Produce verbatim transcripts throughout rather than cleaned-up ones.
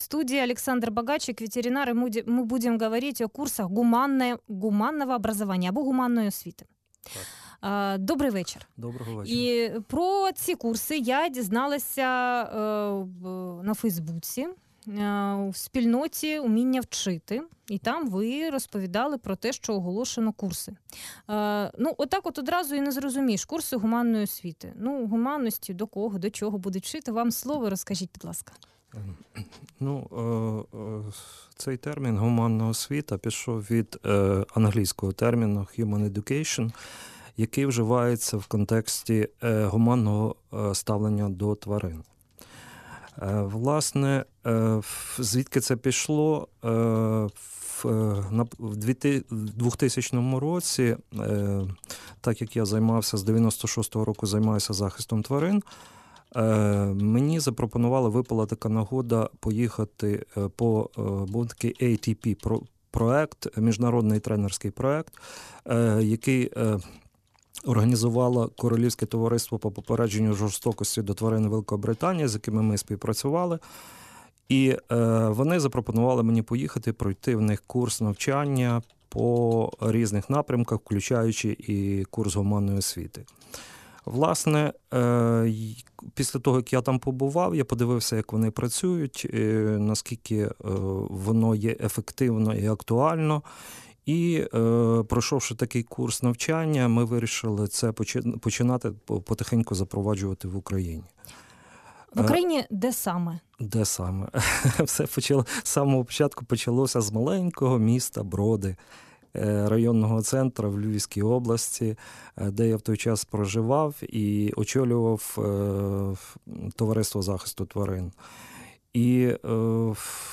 студии Александр Багачик, ветеринар, и мы будем говорить о курсах гуманне, гуманного образования або гуманної освіти. Так. Добрий вечір. Доброго вечора. І про ці курси я дізналася на Фейсбуці, в спільноті «Уміння вчити». І там ви розповідали про те, що оголошено курси. Е, ну, отак от одразу і не зрозумієш. Курси гуманної освіти. Ну, гуманності до кого, до чого будуть вчити? Вам слово розкажіть, будь ласка. Ну, цей термін «гуманна освіта» пішов від англійського терміну «human education», який вживається в контексті гуманного ставлення до тварин. Власне, звідки це пішло? В двохтисячному році, так як я займався, з дев'яносто шостого року займаюся захистом тварин, мені запропонували, випала така нагода поїхати по, був такий ей ті пі-проект, міжнародний тренерський проект, який організувало Королівське товариство по попередженню жорстокості до тварин Великобританії, з якими ми співпрацювали. І е, вони запропонували мені поїхати, пройти в них курс навчання по різних напрямках, включаючи і курс гуманної освіти. Власне, е, після того, як я там побував, я подивився, як вони працюють, е, наскільки е, воно є ефективно і актуально. І, е, пройшовши такий курс навчання, ми вирішили це починати потихеньку запроваджувати в Україні. В Україні де саме? Де саме? Все почало, з самого початку почалося з маленького міста Броди, районного центру в Львівській області, де я в той час проживав і очолював е, товариство захисту тварин. І е,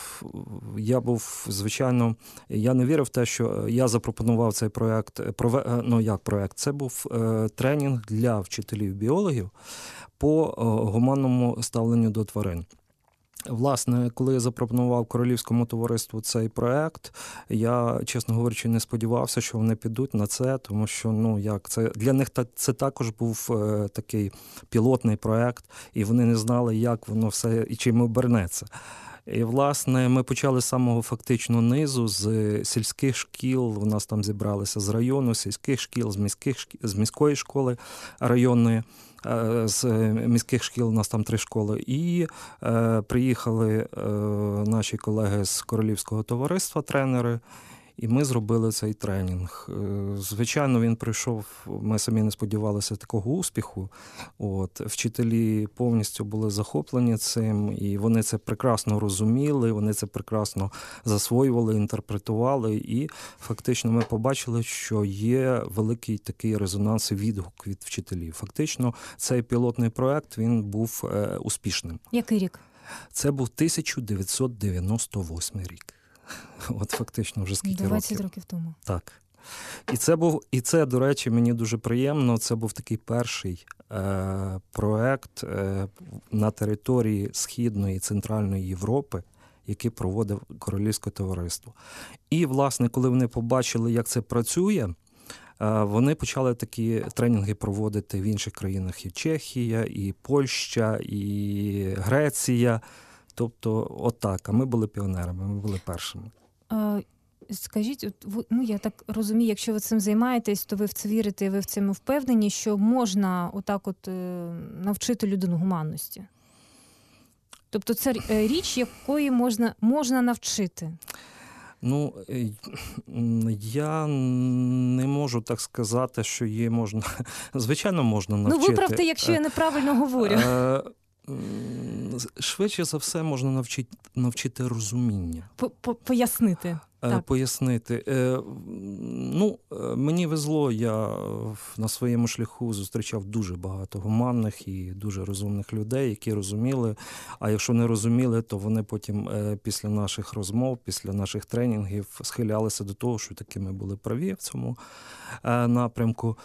я був, звичайно, я не вірив в те, що я запропонував цей проєкт, ну як проєкт, це був е, тренінг для вчителів-біологів по е, гуманному ставленню до тварин. Власне, коли я запропонував Королівському товариству цей проект, я, чесно говорячи, не сподівався, що вони підуть на це, тому що, ну, як, це для них це також був е, такий пілотний проект, і вони не знали, як воно все і чим обернеться. І, власне, ми почали з самого фактично низу, з сільських шкіл, у нас там зібралися з району, сільських шкіл, з міських з міської школи районної, з міських шкіл, у нас там три школи, і е, приїхали е, наші колеги з Королівського товариства, тренери, і ми зробили цей тренінг. Звичайно, він пройшов, ми самі не сподівалися такого успіху. От, вчителі повністю були захоплені цим, і вони це прекрасно розуміли, вони це прекрасно засвоювали, інтерпретували, і фактично ми побачили, що є великий такий резонанс і відгук від вчителів. Фактично, цей пілотний проект, він був е, успішним. Який рік? Це був тисяча дев'ятсот дев'яносто восьмий рік. От фактично вже скільки років. двадцять років тому. Так. І це був, і це, до речі, мені дуже приємно, це був такий перший е, проект е, на території Східної і Центральної Європи, який проводив Королівське товариство. І, власне, коли вони побачили, як це працює, е, вони почали такі тренінги проводити в інших країнах. І Чехія, і Польща, і Греція. Тобто, отак. А ми були піонерами, ми були першими. А, скажіть, от ви, ну я так розумію, якщо ви цим займаєтесь, то ви в це вірите, ви в цьому впевнені, що можна отак от навчити людину гуманності? Тобто це річ, якої можна, можна навчити? Ну, я не можу так сказати, що її можна... Звичайно, можна навчити. Ну, виправте, якщо я неправильно говорю. Швидше за все можна навчити, навчити розуміння. Пояснити. Так. Пояснити. Ну, мені везло, я на своєму шляху зустрічав дуже багато гуманних і дуже розумних людей, які розуміли, а якщо не розуміли, то вони потім після наших розмов, після наших тренінгів схилялися до того, що таки ми були праві в цьому напрямку.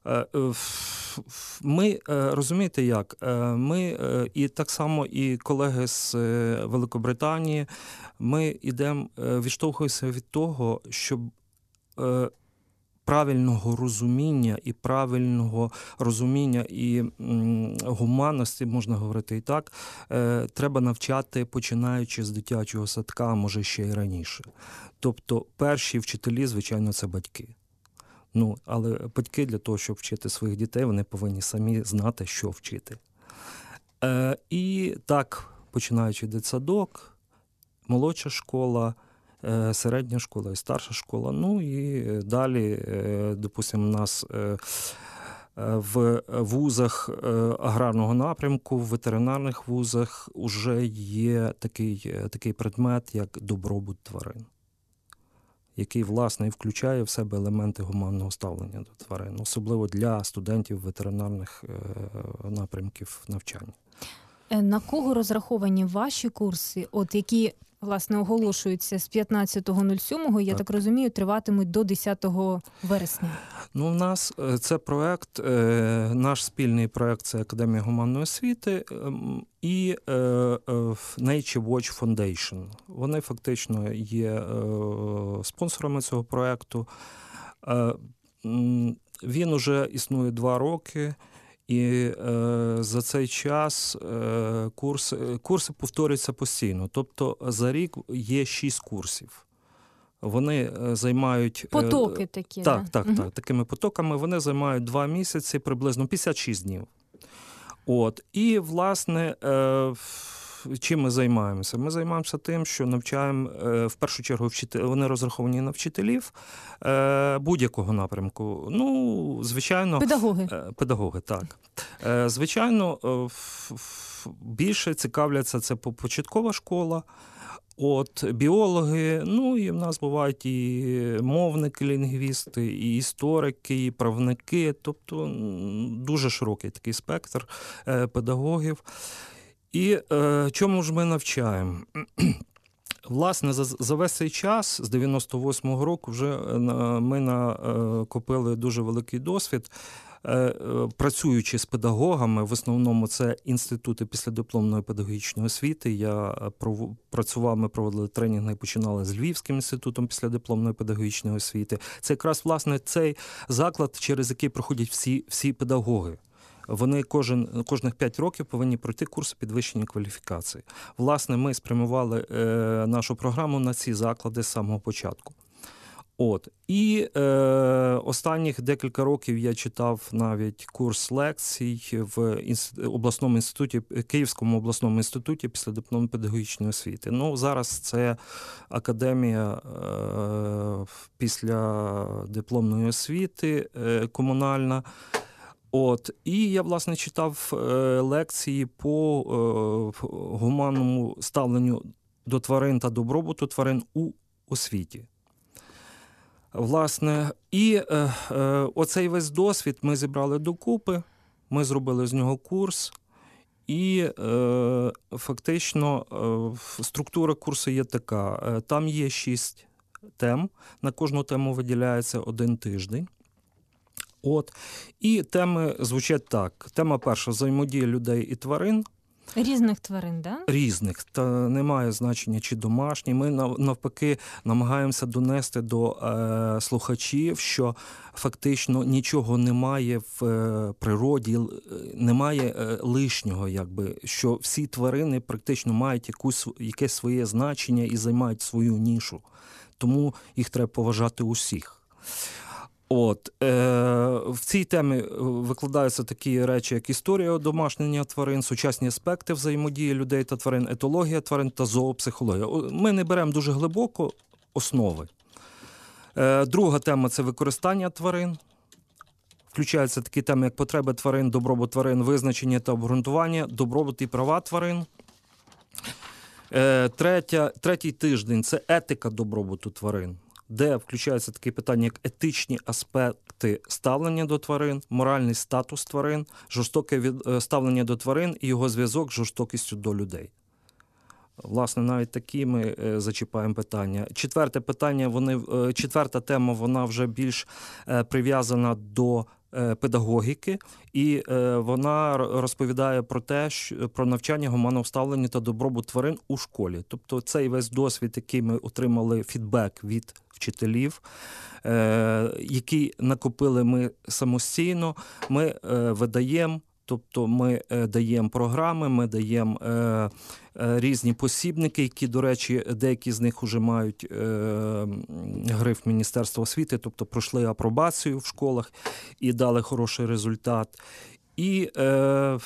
Ми, розумієте як, ми і так само і колеги з Великобританії, ми йдемо, відштовхуємося від того, щоб правильного розуміння і правильного розуміння і м, гуманності, можна говорити і так, е, треба навчати, починаючи з дитячого садка, а може ще й раніше. Тобто перші вчителі, звичайно, це батьки. Ну, але батьки для того, щоб вчити своїх дітей, вони повинні самі знати, що вчити. Е, і так, починаючи дитсадок, молодша школа, е, середня школа і старша школа. Ну і далі, е, допустимо, у нас е, в вузах е, аграрного напрямку, в ветеринарних вузах вже є такий, такий предмет, як добробут тварин, який, власне, і включає в себе елементи гуманного ставлення до тварин, особливо для студентів ветеринарних напрямків навчання. На кого розраховані ваші курси, от які, власне, оголошуються з п'ятнадцятого сьомого, я так. так розумію, триватимуть до десятого вересня? Ну, у нас це проект, наш спільний проект – це Академія гуманної освіти і Nature Watch Foundation. Вони фактично є спонсорами цього проекту. Він уже існує два роки. І е, за цей час е, курс, курси повторюються постійно. Тобто за рік є шість курсів. Вони займають... Потоки такі, Так, да? так, угу. так. Такими потоками вони займають два місяці, приблизно п'ятдесят шість днів. От. І, власне, е, чим ми займаємося? Ми займаємося тим, що навчаємо, е, в першу чергу, вчителі, вони розраховані на вчителів е, будь-якого напрямку. Ну, звичайно... Педагоги. Е, педагоги, так. Е, звичайно, е, ф, ф, більше цікавляться це початкова школа, от, біологи, ну і в нас бувають і мовники, лінгвісти, і історики, і правники, тобто дуже широкий такий спектр е, педагогів. І е, чому ж ми навчаємо? Власне, за, за весь цей час, з дев'яносто восьмого року, вже ми накопили дуже великий досвід, працюючи з педагогами, в основному це інститути післядипломної педагогічної освіти. Я працював, ми проводили тренінги і починали з Львівським інститутом післядипломної педагогічної освіти. Це якраз, власне, цей заклад, через який проходять всі, всі педагоги. Вони кожен, кожних п'ять років повинні пройти курси підвищення кваліфікації. Власне, ми спрямували е, нашу програму на ці заклади з самого початку. От. І е, останніх декілька років я читав навіть курс лекцій в інст... обласному інституті, Київському обласному інституті післядипломної педагогічної освіти. Ну, зараз це академія е, післядипломної освіти е, комунальна. От. І я, власне, читав е, лекції по е, гуманному ставленню до тварин та добробуту тварин у освіті. Власне, і е, е, оцей весь досвід ми зібрали докупи, ми зробили з нього курс, і е, фактично е, структура курсу є така. Там є шість тем, на кожну тему виділяється один тиждень. От. І теми звучать так. Тема перша – взаємодія людей і тварин. Різних тварин, да? Різних. Та немає значення, чи домашні. Ми навпаки намагаємося донести до е, слухачів, що фактично нічого немає в е, природі, немає е, лишнього, якби, що всі тварини практично мають якусь, якесь своє значення і займають свою нішу. Тому їх треба поважати усіх. От, е, в цій темі викладаються такі речі, як історія одомашнення тварин, сучасні аспекти взаємодії людей та тварин, етологія тварин та зоопсихологія. Ми не беремо дуже глибоко основи. Е, друга тема – це використання тварин. Включаються такі теми, як потреби тварин, добробут тварин, визначення та обґрунтування, добробут і права тварин. Е, третя, третій тиждень – це етика добробуту тварин, де включаються такі питання, як етичні аспекти ставлення до тварин, моральний статус тварин, жорстоке від... ставлення до тварин і його зв'язок з жорстокістю до людей. Власне, навіть такі ми зачіпаємо питання. Четверте питання, вони... четверта тема, вона вже більш прив'язана до педагогіки, і вона розповідає про те, що про навчання гуманного ставлення та добробут тварин у школі. Тобто цей весь досвід, який ми отримали фідбек від вчителів, який накопили ми самостійно, ми видаємо. Тобто ми даємо програми, ми даємо е, е, різні посібники, які, до речі, деякі з них вже мають е, гриф Міністерства освіти, тобто пройшли апробацію в школах і дали хороший результат. І е, е,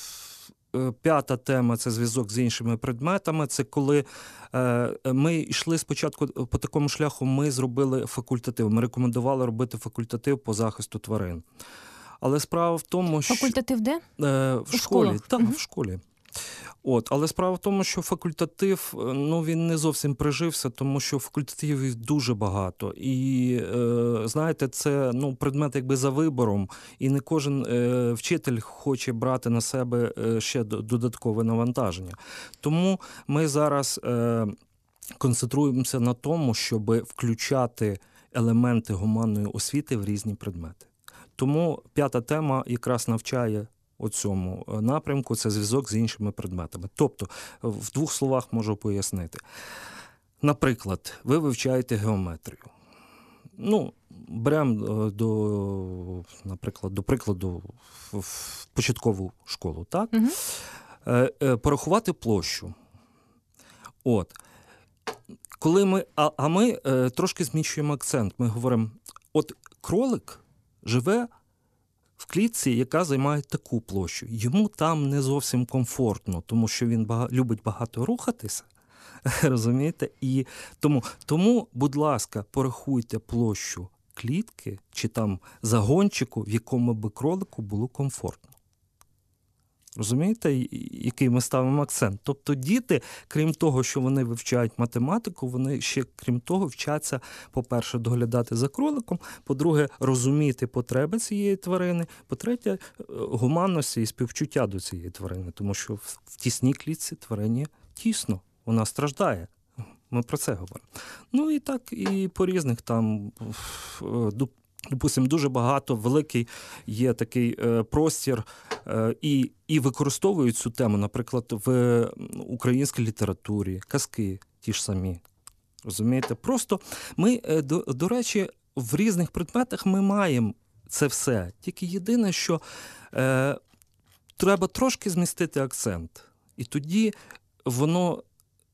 п'ята тема – це зв'язок з іншими предметами. Це коли е, ми йшли спочатку по такому шляху, ми зробили факультатив, ми рекомендували робити факультатив по захисту тварин. Але справа в тому, що... Факультатив де? Е, в У школі. Так, угу. в школі. От, але справа в тому, що факультатив, ну, він не зовсім прижився, тому що факультативів дуже багато. І, е, знаєте, це, ну, предмет якби за вибором, і не кожен е, вчитель хоче брати на себе е, ще додаткове навантаження. Тому ми зараз е, концентруємося на тому, щоб включати елементи гуманної освіти в різні предмети. Тому п'ята тема якраз навчає у цьому напрямку – це зв'язок з іншими предметами. Тобто, в двох словах можу пояснити. Наприклад, ви вивчаєте геометрію. Ну, беремо до, наприклад, до прикладу в початкову школу, так? Угу. Порахувати площу. От. Коли ми, а, а ми трошки зміщуємо акцент. Ми говоримо, от кролик живе в клітці, яка займає таку площу. Йому там не зовсім комфортно, тому що він бага... любить багато рухатися, розумієте? І тому, тому, будь ласка, порахуйте площу клітки чи там загончику, в якому би кролику було комфортно. Розумієте, який ми ставимо акцент? Тобто діти, крім того, що вони вивчають математику, вони ще, крім того, вчаться, по-перше, доглядати за кроликом, по-друге, розуміти потреби цієї тварини, по-третє, гуманності і співчуття до цієї тварини, тому що в тісній клітці тварині тісно, вона страждає. Ми про це говоримо. Ну і так, і по різних там... Допустимо, дуже багато, великий є такий е, простір е, і, і використовують цю тему, наприклад, в українській літературі, казки ті ж самі. Розумієте? Просто ми, е, до, до речі, в різних предметах ми маємо це все. Тільки єдине, що е, треба трошки змістити акцент. І тоді воно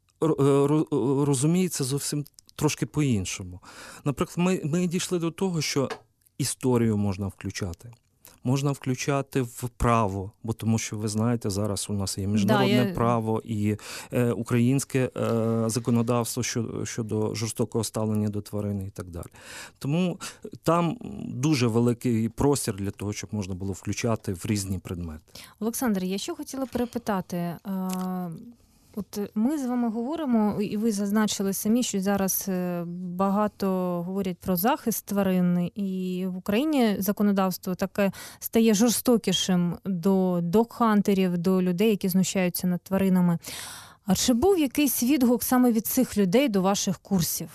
розуміється зовсім трошки по-іншому. Наприклад, ми, ми дійшли до того, що історію можна включати. Можна включати в право, бо тому що, ви знаєте, зараз у нас є міжнародне да, я... право і е, українське е, законодавство щодо, щодо жорстокого ставлення до тварин і так далі. Тому там дуже великий простір для того, щоб можна було включати в різні предмети. Олександр, я ще хотіла перепитати... А... От ми з вами говоримо, і ви зазначили самі, що зараз багато говорять про захист тварин, і в Україні законодавство таке стає жорстокішим до догхантерів, до людей, які знущаються над тваринами. А чи був якийсь відгук саме від цих людей до ваших курсів?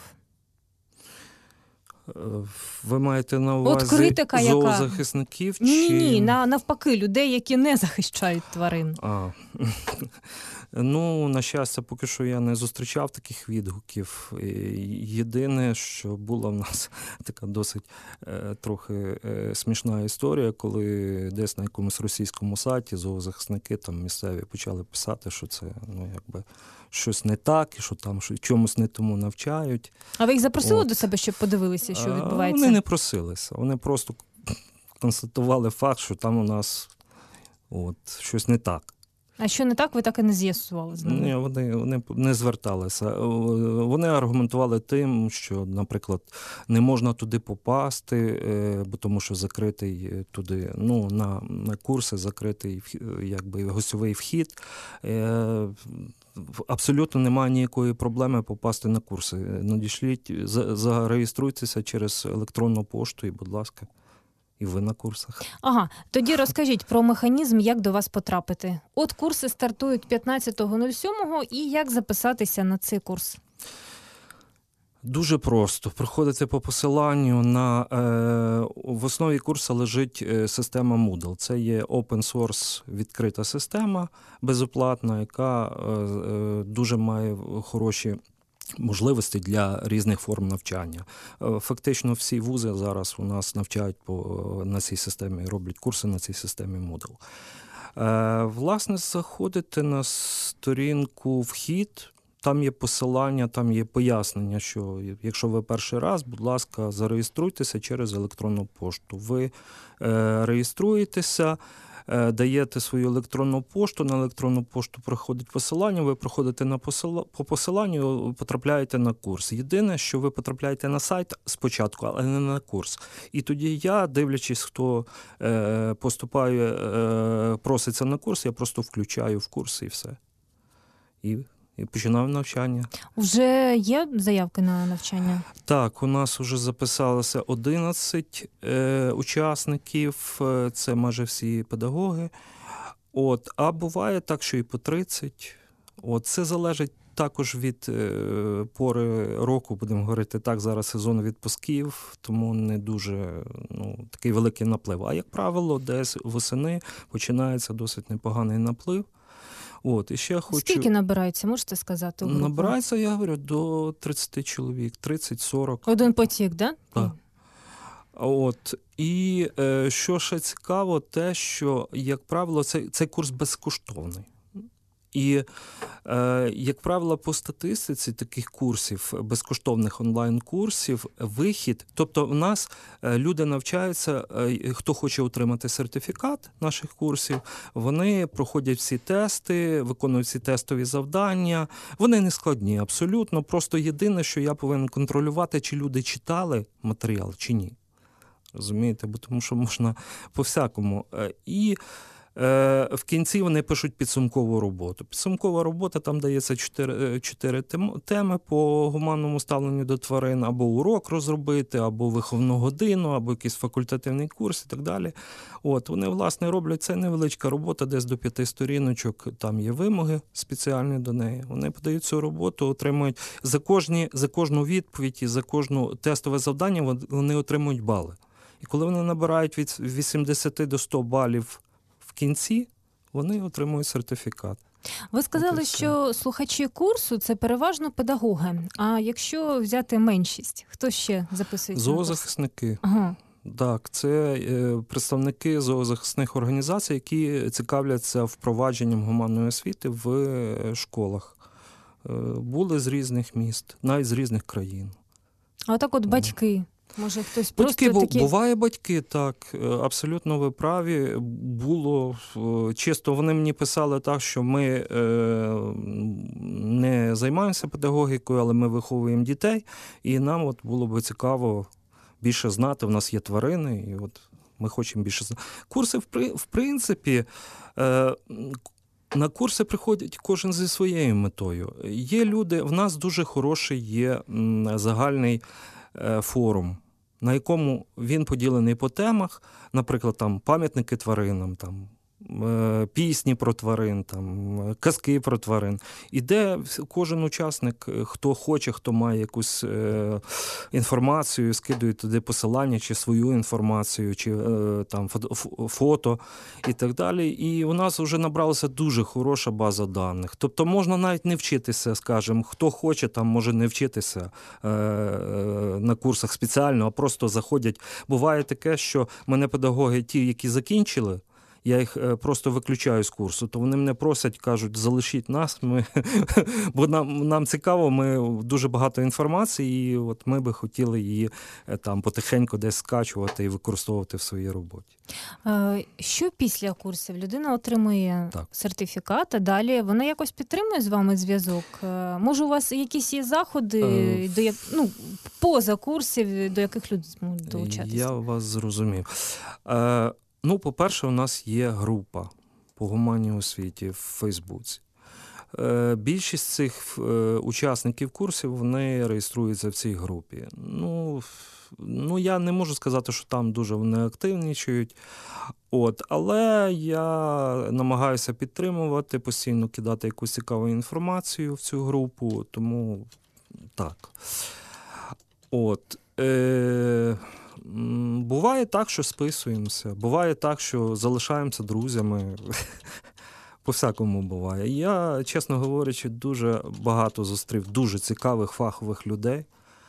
Ви маєте на увазі критика, зоозахисників? Яка... Ні, чи... ні, на, навпаки, людей, які не захищають тварин. А. Ну, на щастя, поки що я не зустрічав таких відгуків. Єдине, що була в нас така досить е, трохи е, смішна історія, коли десь на якомусь російському сайті зоозахисники там місцеві почали писати, що це, ну, якби щось не так, і що там що, чомусь не тому навчають. А ви їх запросили От. до себе, щоб подивилися, що відбувається? Вони не просилися. Вони просто констатували факт, що там у нас от, щось не так. А що не так, ви так і не з'ясували з ними? Ні, вони, вони не зверталися. Вони аргументували тим, що, наприклад, не можна туди попасти, бо тому що закритий туди, ну, на, на курси закритий, якби, гостьовий вхід. Абсолютно немає ніякої проблеми попасти на курси. Надішліть, зареєструйтеся через електронну пошту і, будь ласка, і ви на курсах. Ага, тоді розкажіть про механізм, як до вас потрапити. От курси стартують п'ятнадцятого сьомого, і як записатися на цей курс? Дуже просто. Приходите по посиланню на... Е, в основі курсу лежить система Moodle. Це є open-source відкрита система, безоплатна, яка е, дуже має хороші можливості для різних форм навчання. Фактично всі вузи зараз у нас навчають по, на цій системі, роблять курси на цій системі Moodle. Е, власне, заходите на сторінку «Вхід», там є посилання, там є пояснення, що якщо ви перший раз, будь ласка, зареєструйтеся через електронну пошту. Ви е, реєструєтеся, е, даєте свою електронну пошту, на електронну пошту приходить посилання, ви проходите на посила, по посиланню, потрапляєте на курс. Єдине, що ви потрапляєте на сайт спочатку, але не на курс. І тоді я, дивлячись, хто е, поступає, е, проситься на курс, я просто включаю в курс і все. І І починав навчання. Вже є заявки на навчання? Так, у нас вже записалося одинадцять е, учасників, це майже всі педагоги. От, а буває так, що і по тридцять. От, це залежить також від е, пори року, будемо говорити так, зараз сезон відпусків, тому не дуже ну, такий великий наплив. А як правило, десь восени починається досить непоганий наплив. От, і ще хочу... Скільки набирається, можете сказати? Набирається, я говорю, до тридцять чоловік, тридцять-сорок. Один потік, да? Так? От. І е, що ще цікаво, те, що, як правило, цей, цей курс безкоштовний. І, е, як правило, по статистиці таких курсів, безкоштовних онлайн-курсів, вихід, тобто в нас люди навчаються, е, хто хоче отримати сертифікат наших курсів, вони проходять всі тести, виконують всі тестові завдання, вони не складні абсолютно, просто єдине, що я повинен контролювати, чи люди читали матеріал, чи ні. Розумієте? Бо тому що можна по-всякому. І в кінці вони пишуть підсумкову роботу. Підсумкова робота, там дається чотири, чотири теми по гуманному ставленню до тварин, або урок розробити, або виховну годину, або якийсь факультативний курс і так далі. От, вони, власне, роблять, це невеличка робота, десь до п'яти сторіночок, там є вимоги спеціальні до неї. Вони подають цю роботу, отримують за, кожні, за кожну відповідь і за кожне тестове завдання вони отримують бали. І коли вони набирають від вісімдесят до ста балів в кінці, вони отримують сертифікат. Ви сказали, що слухачі курсу – це переважно педагоги. А якщо взяти меншість, хто ще записується? Зоозахисники. Ага. Так, це представники зоозахисних організацій, які цікавляться впровадженням гуманної освіти в школах. Були з різних міст, навіть з різних країн. А отак от батьки. Може, хтось батьки, просто такі... Буває батьки, так, абсолютно ви праві. Було, чисто вони мені писали так, що ми е, не займаємося педагогікою, але ми виховуємо дітей, і нам от було б цікаво більше знати, в нас є тварини, і от ми хочемо більше знати. Курси, в, в принципі, е, на курси приходять кожен зі своєю метою. Є люди, в нас дуже хороший є загальний е, форум, на якому він поділений по темах, наприклад, там пам'ятники тваринам, там пісні про тварин, там казки про тварин. І де кожен учасник, хто хоче, хто має якусь е, інформацію, скидує туди посилання, чи свою інформацію, чи е, там фото і так далі. І у нас вже набралася дуже хороша база даних. Тобто можна навіть не вчитися, скажімо, хто хоче, там може не вчитися е, е, на курсах спеціально, а просто заходять. Буває таке, що мене педагоги ті, які закінчили, я їх просто виключаю з курсу, то вони мене просять, кажуть, залишіть нас, ми, бо нам, нам цікаво, ми дуже багато інформації, і от ми би хотіли її там потихеньку десь скачувати і використовувати в своїй роботі. Що після курсів? Людина отримує так. сертифікат, а далі вона якось підтримує з вами зв'язок? Може, у вас якісь є заходи, е... до, ну, поза курсів, до яких люди зможуть долучатися? Я вас зрозумів. Е... Ну, по-перше, у нас є група по гуманній освіті в Фейсбуці. Більшість цих учасників курсів, вони реєструються в цій групі. Ну, ну я не можу сказати, що там дуже вони активнічають. От, але я намагаюся підтримувати, постійно кидати якусь цікаву інформацію в цю групу, тому так. От, е, буває так, що списуємося, буває так, що залишаємося друзями. По-всякому буває. Я, чесно говорячи, дуже багато зустрів дуже цікавих фахових людей,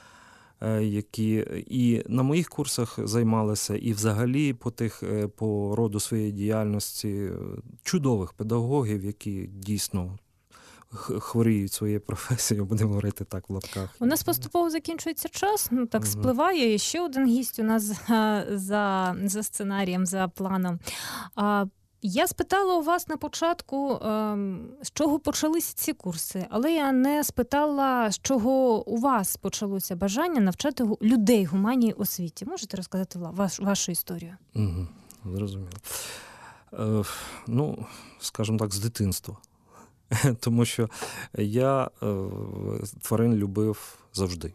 які і на моїх курсах займалися, і взагалі по тих, по роду своєї діяльності чудових педагогів, які дійсно хворіють своєю професією, будемо говорити так в лапках. У нас поступово закінчується час, ну так спливає. І ще один гість у нас за, за, за сценарієм, за планом. А, я спитала у вас на початку, з чого почалися ці курси, але я не спитала, з чого у вас почалося бажання навчати людей гуманній освіті. Можете розказати ваш, вашу історію? Угу, зрозуміло. Е, ну, скажімо так, з дитинства. Тому що я е, тварин любив завжди.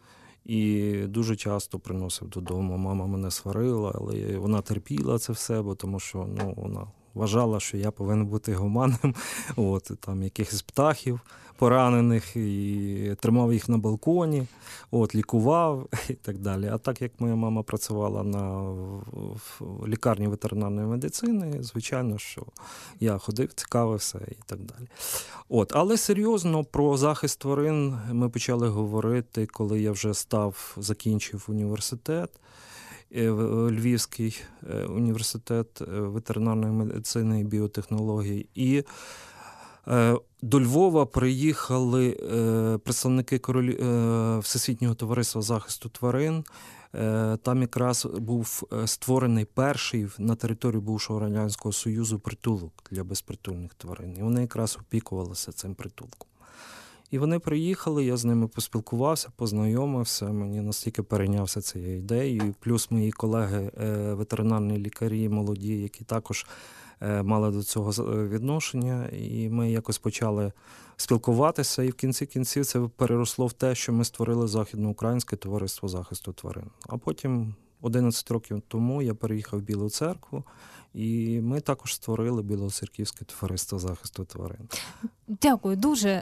І дуже часто приносив додому. Мама мене сварила, але вона терпіла це все, бо тому що ну, вона вважала, що я повинен бути гуманним. От, там якихось птахів поранених, і тримав їх на балконі, от, лікував і так далі. А так як моя мама працювала на в лікарні ветеринарної медицини, звичайно, що я ходив, цікавився і так далі. От, але серйозно про захист тварин ми почали говорити, коли я вже став, закінчив університет. Львівський університет ветеринарної медицини і біотехнологій. І до Львова приїхали представники королі... Всесвітнього товариства захисту тварин. Там якраз був створений перший на території бувшого Радянського Союзу притулок для безпритульних тварин. І вони якраз опікувалися цим притулком. І вони приїхали, я з ними поспілкувався, познайомився, мені настільки перейнявся цією ідеєю. Плюс мої колеги, ветеринарні лікарі, молоді, які також мали до цього відношення. І ми якось почали спілкуватися, і в кінці кінців це переросло в те, що ми створили Західноукраїнське товариство захисту тварин. А потім, одинадцять років тому, я переїхав в Білу Церкву, і ми також створили Білоцерківське товариство захисту тварин. Дякую дуже.